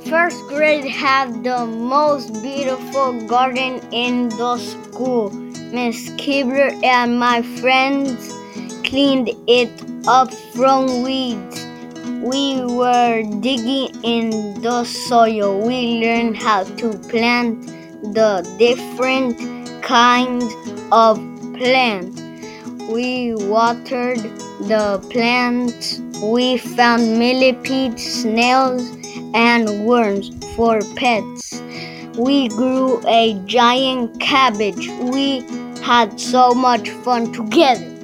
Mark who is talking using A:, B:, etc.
A: first grade had the most beautiful garden in the school. Miss Kibler and my friends cleaned it up from weeds. We were digging in the soil. We learned how to plant the different kinds of plants. We watered the plants. We found millipedes, snails, and worms for pets. We grew a giant cabbage. We had so much fun together.